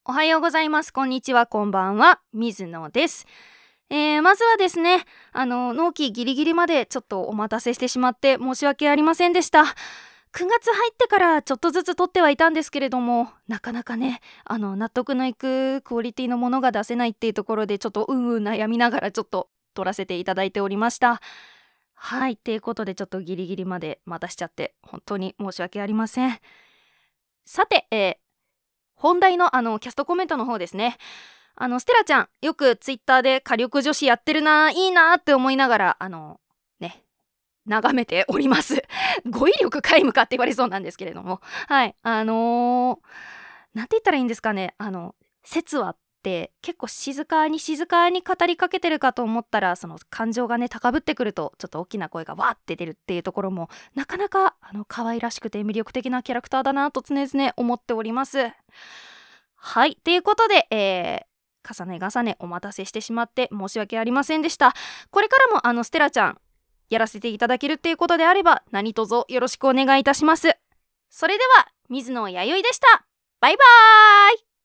おはようございます。こんにちは、こんばんは。水野です。まずはですね、納期ギリギリまでちょっとお待たせしてしまって申し訳ありませんでした。9月入ってからちょっとずつ撮ってはいたんですけれども、なかなかね、納得のいくクオリティのものが出せないっていうところでちょっと悩みながらちょっと撮らせていただいておりました。はい、ということでちょっとギリギリまで待たしちゃって本当に申し訳ありません。さて、本題のキャストコメントの方ですね。ステラちゃんよくツイッターで火力女子やってるな、いいなって思いながら眺めております語彙力皆無かって言われそうなんですけれども、はい、なんて言ったらいいんですかね。説話って結構静かに語りかけてるかと思ったら、その感情がね高ぶってくるとちょっと大きな声がわーって出るっていうところもなかなか可愛らしくて魅力的なキャラクターだなと常々思っております。はい、ということで、重ねお待たせしてしまって申し訳ありませんでした。これからもステラちゃんやらせていただけるっていうことであれば何卒よろしくお願いいたします。それでは水野弥生でした。バイバーイ。